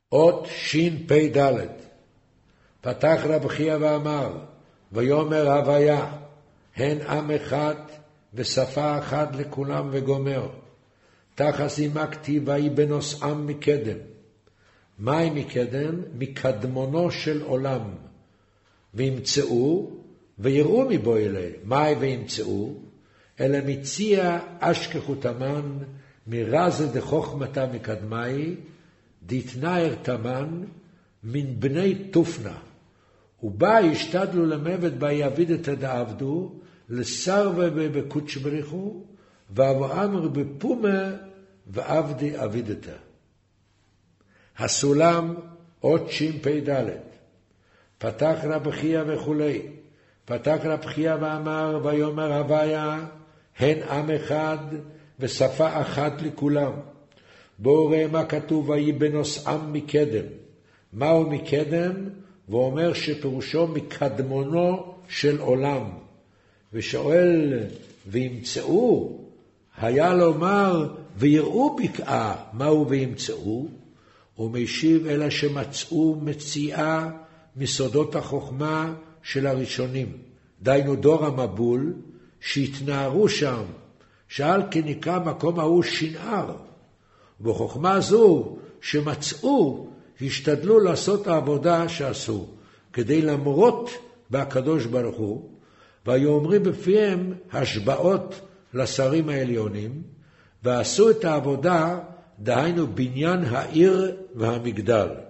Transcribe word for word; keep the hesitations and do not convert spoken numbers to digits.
אות שין פי דלת. פתח רב חייא ואמר, ויאמר הוויה, הן עם אחד ושפה אחת לכולם וגומר. תחס עמה כתיב ויהי בנוסעם מקדם. מהי מקדם? מקדמונו של עולם. וימצאו ויראו מבו אלי. מהי וימצאו? אלא מציע אשכחו תמן, מרזה דחוכמתה מקדמי, דתנאר תמן, מן בני תופנה. ובה ישתדלו למוות בה יעבידתא דעבדו, לסרבה בקודש בריחו, ואמר בפומה ועבדי עבידתא. הסולם אות שין פי דלת. פתח רב חייא וכולי. פתח רב חייא ואמר, ויאמר הוויה, הן עם אחד ושפה אחת לכולם. בואו ראה מה כתוב, ויהי בנוסעם מקדם. מהו מקדם? ואומר שפירושו מקדמונו של עולם. ושואל, וימצאו, היה לומר, ויראו בקעה, מהו וימצאו? ומשיב, אלא שמצאו מציאה מסודות החוכמה של הראשונים. דיינו דור המבול, שהתנערו שם, שעל כן נקרא מקום ההוא שנער. ובחוכמה זו שמצאו, השתדלו לעשות העבודה שעשו, כדי למרות בהקדוש ברוך הוא, והיו אומרים בפיהם השבעות לשרים העליונים, ועשו את העבודה, דהיינו בניין העיר והמגדל.